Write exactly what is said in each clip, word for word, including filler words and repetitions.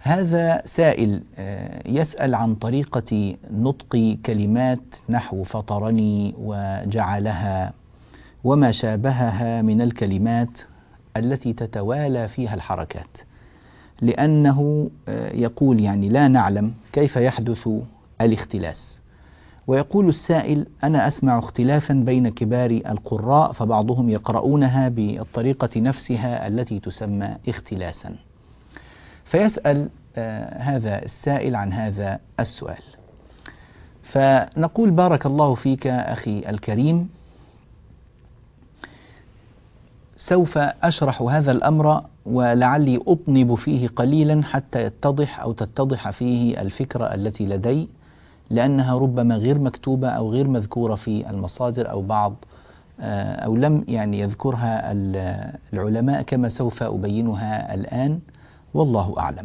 هذا سائل يسأل عن طريقة نطق كلمات نحو فطرني وجعلها وما شابهها من الكلمات التي تتوالى فيها الحركات، لأنه يقول يعني لا نعلم كيف يحدث الاختلاس. ويقول السائل: أنا أسمع اختلافا بين كبار القراء، فبعضهم يقرؤونها بالطريقة نفسها التي تسمى اختلاسا. فيسأل آه هذا السائل عن هذا السؤال، فنقول: بارك الله فيك أخي الكريم، سوف أشرح هذا الأمر ولعلي أطنب فيه قليلا حتى يتضح أو تتضح فيه الفكرة التي لدي، لأنها ربما غير مكتوبة أو غير مذكورة في المصادر أو بعض أو لم يعني يذكرها العلماء كما سوف أبينها الآن، والله أعلم.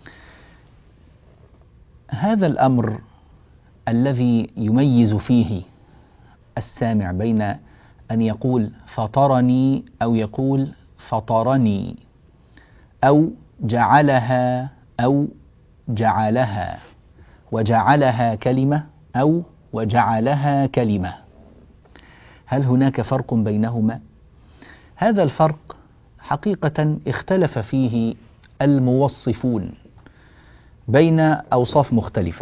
هذا الأمر الذي يميز فيه السامع بين أن يقول فطرني أو يقول فطرني أو جعلها أو جعلها وجعلها كلمة أو وجعلها كلمة، هل هناك فرق بينهما؟ هذا الفرق حقيقة اختلف فيه الموصفون بين أوصاف مختلفة.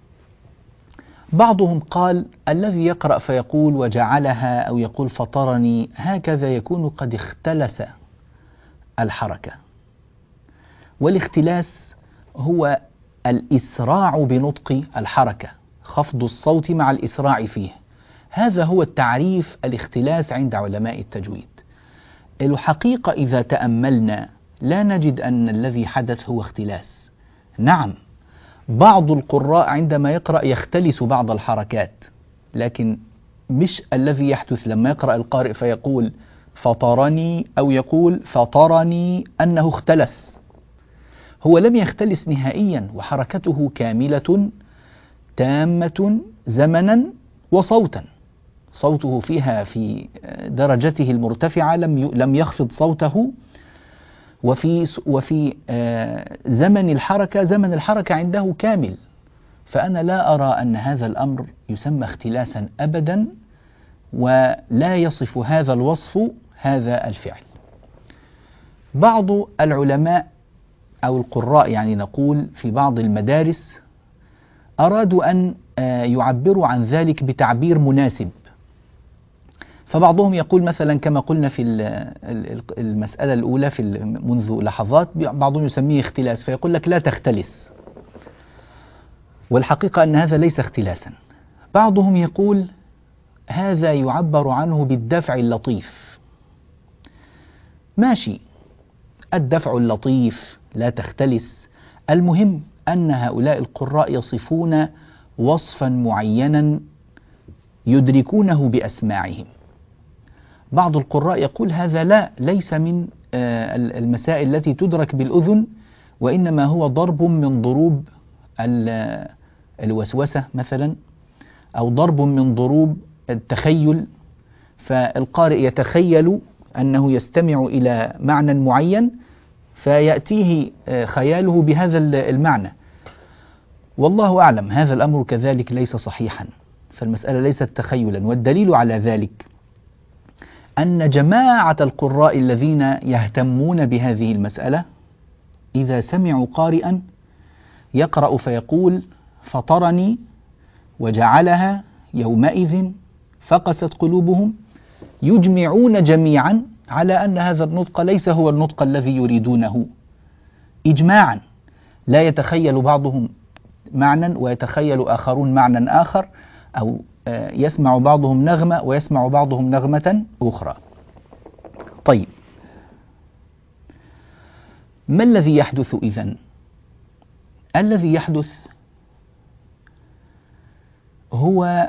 بعضهم قال الذي يقرأ فيقول وجعلها أو يقول فطرني هكذا يكون قد اختلس الحركة، والاختلاس هو الإسراع بنطق الحركة، خفض الصوت مع الإسراع فيه، هذا هو التعريف الاختلاس عند علماء التجويد. الحقيقة إذا تأملنا لا نجد أن الذي حدث هو اختلاس. نعم، بعض القراء عندما يقرأ يختلس بعض الحركات، لكن مش الذي يحدث لما يقرأ القارئ فيقول فطرني أو يقول فطرني أنه اختلس، هو لم يختلس نهائيا، وحركته كاملة تامة زمنا وصوتا، صوته فيها في درجته المرتفعة لم لم يخفض صوته، وفي وفي زمن الحركة زمن الحركة عنده كامل. فأنا لا أرى أن هذا الأمر يسمى اختلاسا أبدا، ولا يصف هذا الوصف هذا الفعل. بعض العلماء أو القراء يعني نقول في بعض المدارس أرادوا أن يعبروا عن ذلك بتعبير مناسب، فبعضهم يقول مثلا كما قلنا في المسألة الأولى في منذ لحظات، بعضهم يسميه اختلاس فيقول لك لا تختلس، والحقيقة أن هذا ليس اختلاسا. بعضهم يقول هذا يعبر عنه بالدفع اللطيف، ماشي، الدفع اللطيف لا تختلس، المهم أن هؤلاء القراء يصفون وصفا معينا يدركونه بأسماعهم. بعض القراء يقول هذا لا ليس من المسائل التي تدرك بالأذن، وإنما هو ضرب من ضروب الوسوسة مثلا، أو ضرب من ضروب التخيل، فالقارئ يتخيل أنه يستمع إلى معنى معين فيأتيه خياله بهذا المعنى، والله أعلم هذا الأمر كذلك ليس صحيحا، فالمسألة ليست تخيلا. والدليل على ذلك أن جماعة القراء الذين يهتمون بهذه المسألة إذا سمعوا قارئا يقرأ فيقول فطرني وجعلها يومئذ فقست قلوبهم، يجمعون جميعا على أن هذا النطق ليس هو النطق الذي يريدونه إجماعا، لا يتخيل بعضهم معنى ويتخيل آخرون معنى آخر، أو يسمع بعضهم نغمة ويسمع بعضهم نغمة أخرى. طيب، ما الذي يحدث إذن؟ الذي يحدث هو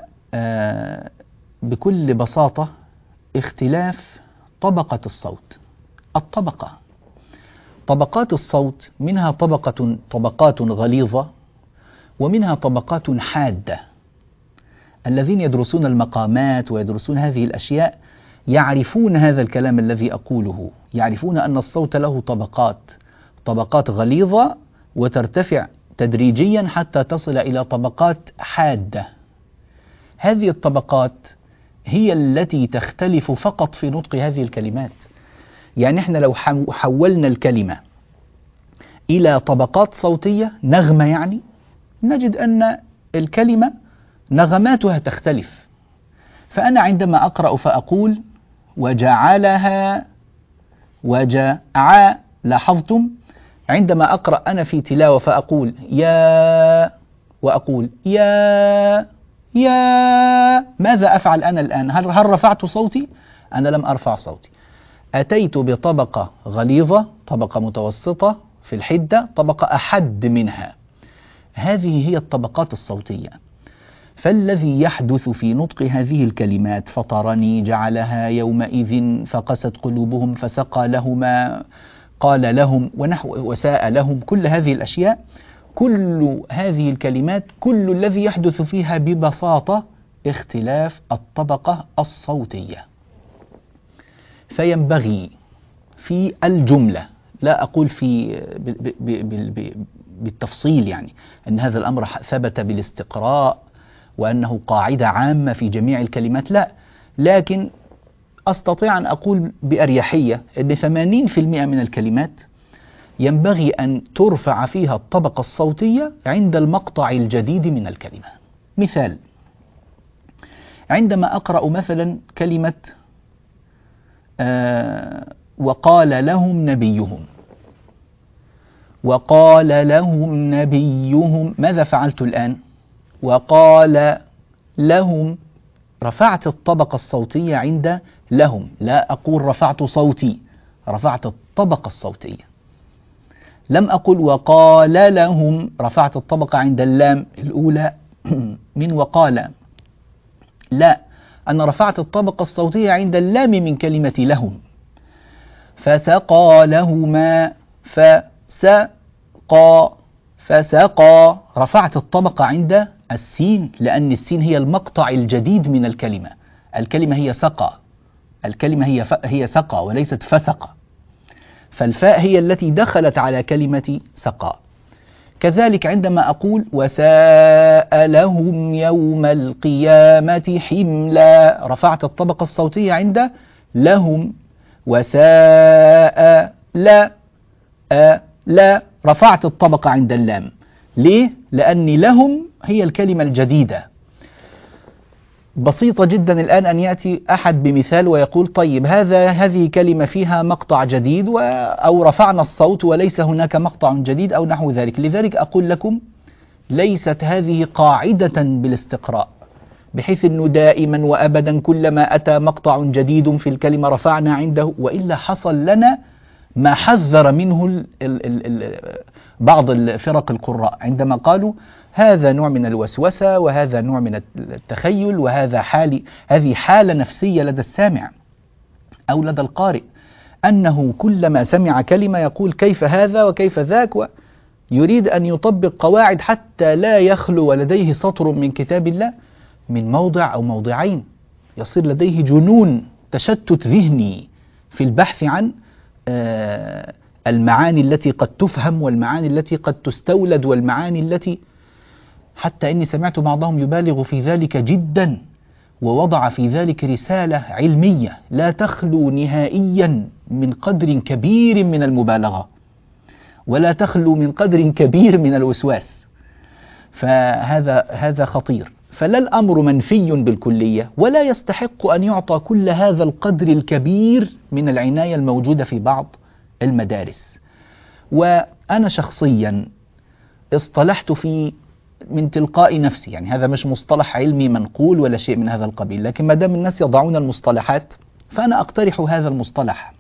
بكل بساطة اختلاف طبقة الصوت. الطبقة طبقات الصوت منها طبقة طبقات غليظة ومنها طبقات حادة. الذين يدرسون المقامات ويدرسون هذه الأشياء يعرفون هذا الكلام الذي أقوله، يعرفون أن الصوت له طبقات، طبقات غليظة وترتفع تدريجيا حتى تصل إلى طبقات حادة. هذه الطبقات هي التي تختلف فقط في نطق هذه الكلمات. يعني احنا لو حولنا الكلمة إلى طبقات صوتية، نغمة يعني، نجد أن الكلمة نغماتها تختلف. فأنا عندما أقرأ فأقول وجعلها وجع، لاحظتم؟ عندما أقرأ أنا في تلاوة فأقول يا، وأقول يا يا، ماذا أفعل أنا الآن؟ هل, هل رفعت صوتي؟ أنا لم أرفع صوتي. أتيت بطبقة غليظة، طبقة متوسطة في الحدة، طبقة أحد منها. هذه هي الطبقات الصوتية. فالذي يحدث في نطق هذه الكلمات فطرني جعلها يومئذ فقست قلوبهم فسقى لهما قال لهم ونحو وساء لهم، كل هذه الأشياء، كل هذه الكلمات، كل الذي يحدث فيها ببساطة اختلاف الطبقة الصوتية. فينبغي في الجملة، لا أقول في بالتفصيل يعني أن هذا الأمر ثبت بالاستقراء وأنه قاعدة عامة في جميع الكلمات، لا، لكن أستطيع أن أقول بأريحية أن ثمانين بالمئة من الكلمات ينبغي أن ترفع فيها الطبقة الصوتية عند المقطع الجديد من الكلمة. مثال: عندما أقرأ مثلا كلمة آه وقال لهم نبيهم، وقال لهم نبيهم، ماذا فعلت الآن؟ وقال لهم، رفعت الطبقة الصوتية عند لهم، لا أقول رفعت صوتي، رفعت الطبقة الصوتية. لم أقل وقال لهم، رفعت الطبقة عند اللام الأولى من وقال، لا، أنا رفعت الطبقة الصوتية عند اللام من كلمة لهم. فسقى لهما، فسقى فسقى، رفعت الطبقة عند السين، لأن السين هي المقطع الجديد من الكلمة. الكلمة هي سقى، الكلمة هي هي سقى وليست فسقى، فالفاء هي التي دخلت على كلمة سقى. كذلك عندما أقول وساء لهم يوم القيامة حملا، رفعت الطبقة الصوتية عند لهم. وساء لا أ لا، رفعت الطبقة عند اللام. ليه؟ لأن لهم هي الكلمة الجديدة. بسيطة جدا الآن أن يأتي أحد بمثال ويقول طيب هذا هذه كلمة فيها مقطع جديد و أو رفعنا الصوت وليس هناك مقطع جديد أو نحو ذلك. لذلك أقول لكم ليست هذه قاعدة بالاستقراء، بحيث أنه دائما وأبدا كلما أتى مقطع جديد في الكلمة رفعنا عنده، وإلا حصل لنا ما حذر منه ال ال ال ال بعض الفرق القراء عندما قالوا هذا نوع من الوسوسة وهذا نوع من التخيل وهذا حال هذه حالة نفسية لدى السامع أو لدى القارئ، أنه كلما سمع كلمة يقول كيف هذا وكيف ذاك، ويريد أن يطبق قواعد حتى لا يخلو لديه سطر من كتاب الله من موضع أو موضعين، يصير لديه جنون تشتت ذهني في البحث عن المعاني التي قد تفهم والمعاني التي قد تستولد والمعاني التي، حتى إني سمعت بعضهم يبالغ في ذلك جدا ووضع في ذلك رسالة علمية لا تخلو نهائيا من قدر كبير من المبالغة ولا تخلو من قدر كبير من الوسواس. فهذا هذا خطير. فلا الأمر منفي بالكلية ولا يستحق أن يعطى كل هذا القدر الكبير من العناية الموجودة في بعض المدارس. وأنا شخصيا اصطلحت في من تلقاء نفسي، يعني هذا مش مصطلح علمي منقول ولا شيء من هذا القبيل، لكن ما دام الناس يضعون المصطلحات فأنا أقترح هذا المصطلح.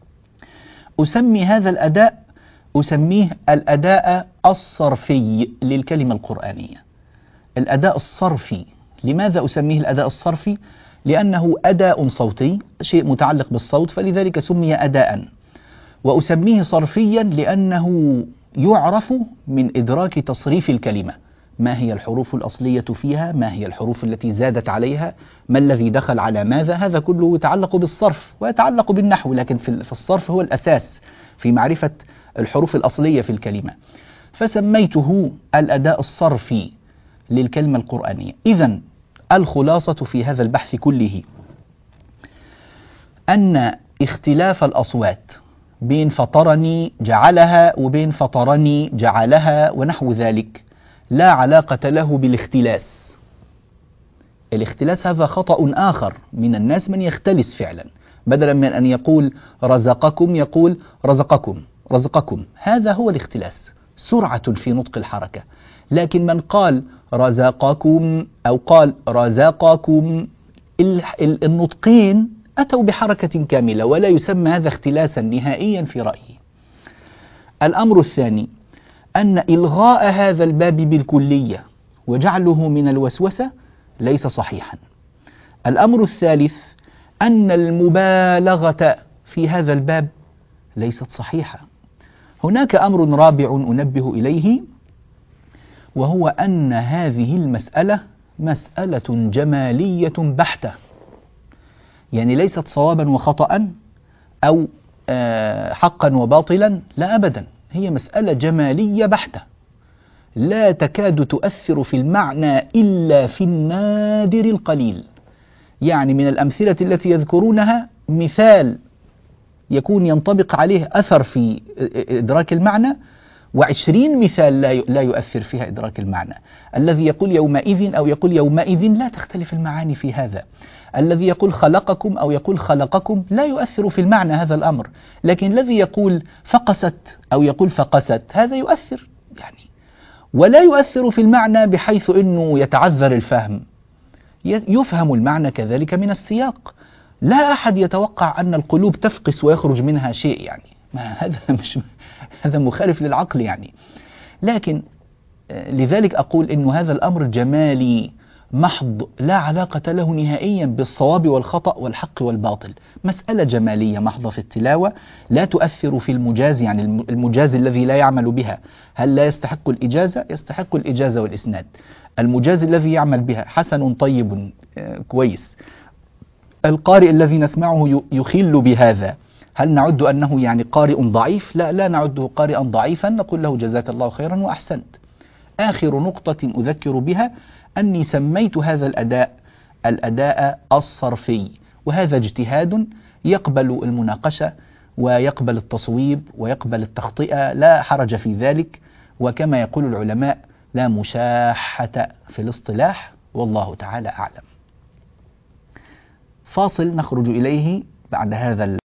أسمي هذا الأداء أسميه الأداء الصرفي للكلمة القرآنية. الأداء الصرفي. لماذا أسميه الأداء الصرفي؟ لأنه أداء صوتي، شيء متعلق بالصوت، فلذلك سمي أداء. وأسميه صرفيا لأنه يعرف من إدراك تصريف الكلمة، ما هي الحروف الأصلية فيها، ما هي الحروف التي زادت عليها، ما الذي دخل على ماذا، هذا كله يتعلق بالصرف ويتعلق بالنحو، لكن في الصرف هو الأساس في معرفة الحروف الأصلية في الكلمة. فسميته الأداء الصرفي للكلمة القرآنية. إذن الخلاصة في هذا البحث كله أن اختلاف الأصوات بين فطرني جعلها وبين فطرني جعلها ونحو ذلك لا علاقة له بالاختلاس. الاختلاس هذا خطأ آخر، من الناس من يختلس فعلا، بدلا من أن يقول رزقكم يقول رزقكم رزقكم، هذا هو الاختلاس، سرعة في نطق الحركة. لكن من قال رزقكم أو قال رزقكم، النطقين أتوا بحركة كاملة، ولا يسمى هذا اختلاسا نهائيا في رأيي. الأمر الثاني أن إلغاء هذا الباب بالكلية وجعله من الوسوسة ليس صحيحا. الأمر الثالث أن المبالغة في هذا الباب ليست صحيحة. هناك أمر رابع أنبه إليه، وهو أن هذه المسألة مسألة جمالية بحتة، يعني ليست صوابا وخطأ أو حقا وباطلا، لا أبدا، هي مسألة جمالية بحتة لا تكاد تؤثر في المعنى إلا في النادر القليل. يعني من الأمثلة التي يذكرونها مثال يكون ينطبق عليه أثر في إدراك المعنى، وعشرين مثال لا يؤثر فيها إدراك المعنى. الذي يقول يومئذ أو يقول يومئذ لا تختلف المعاني في هذا. الذي يقول خلقكم أو يقول خلقكم لا يؤثر في المعنى هذا الأمر. لكن الذي يقول فقست أو يقول فقست هذا يؤثر يعني، ولا يؤثر في المعنى بحيث أنه يتعذر الفهم، يفهم المعنى كذلك من السياق. لا أحد يتوقع أن القلوب تفقس ويخرج منها شيء، يعني ما هذا مش هذا مخالف للعقل يعني. لكن لذلك أقول إنه هذا الأمر جمالي محض، لا علاقة له نهائيا بالصواب والخطأ والحق والباطل، مسألة جمالية محضة في التلاوة لا تؤثر في المجاز، يعني المجاز الذي لا يعمل بها هل لا يستحق الإجازة؟ يستحق الإجازة والإسناد. المجاز الذي يعمل بها حسن طيب كويس. القارئ الذي نسمعه يخل بهذا هل نعد أنه يعني قارئ ضعيف؟ لا، لا نعده قارئا ضعيفا، نقول له جزاك الله خيرا وأحسنت. آخر نقطة أذكر بها أني سميت هذا الأداء الأداء الصرفي، وهذا اجتهاد يقبل المناقشة ويقبل التصويب ويقبل التخطئة، لا حرج في ذلك. وكما يقول العلماء لا مشاحة في الاصطلاح، والله تعالى أعلم. فاصل نخرج إليه بعد هذا